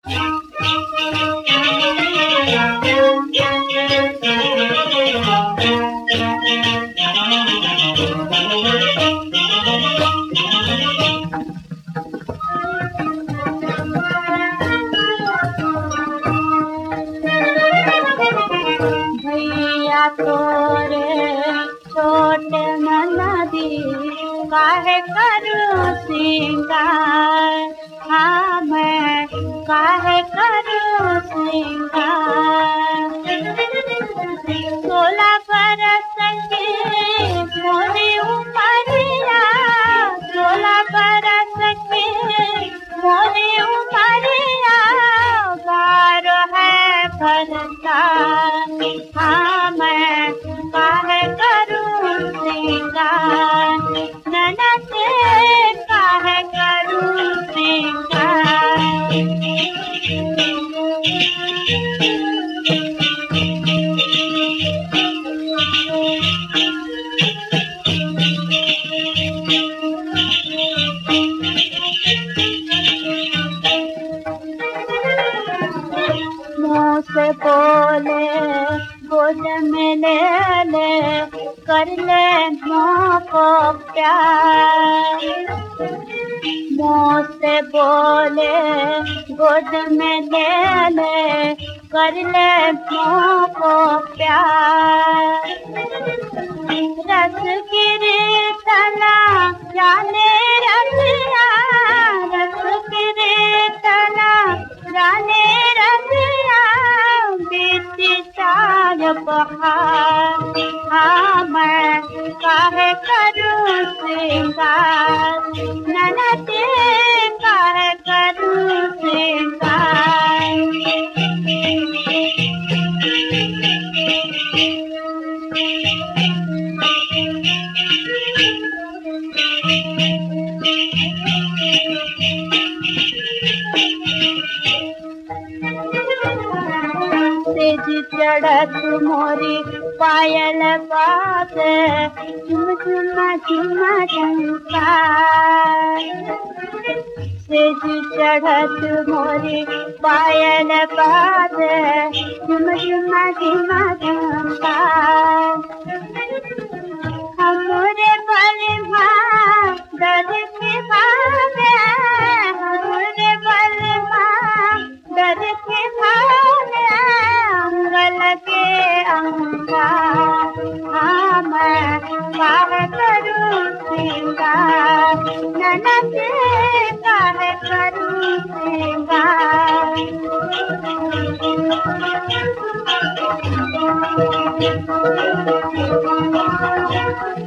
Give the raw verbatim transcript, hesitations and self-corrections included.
भैया तोरे छोटे ननदी काहे करूं सिंगार, हाँ मैं काहे करूं सिंगार। सोलह बरस की मोरी उमरिया, सोलह बरस की मोरी उमरिया, बारह है भरता, हाँ मैं काहे करूं सिंगार, ननद काहे करूं सिंगार। मुँह से बोले गोद में ले ले, कर ले मुँह को प्यार। मुँह से बोले गोद में ले ले, कर ले मुँह को प्यार। रस गिरी तना जाने रसिया, रस गिरी तना जाने रसिया, बीती चार बहार, हाँ मैं काहे करूं सिंगार, ननद काहे करूं सिंगार। सेज चढ़त मोरी पायल बाजे, झुम झुम झुम झुमका। सेज चढ़त मोरी पायल बाजे, झुम झुम झुम झुमका। हमरे बलमा दर के भागे, हमरे बलमा दर के भागे, अंगल के अंगा, हाँ मैं काहे करूं सिंगार, ननद काहे करूं सिंगार।